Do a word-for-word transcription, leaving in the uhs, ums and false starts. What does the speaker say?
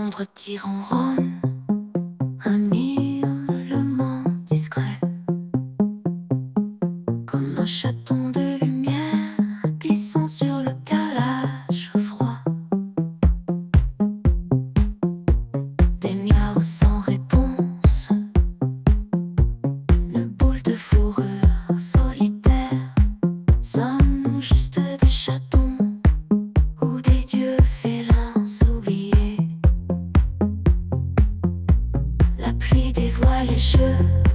l'ombre qui ronronne, un hurlement discret, comme un chaton de lumière glissant sur le calage froid. Des miaus sans réponse, une boule de fourrure solitaire. Sommes-nous juste des chatons ou des dieux félins oubliés? La pluie dévoile les jeux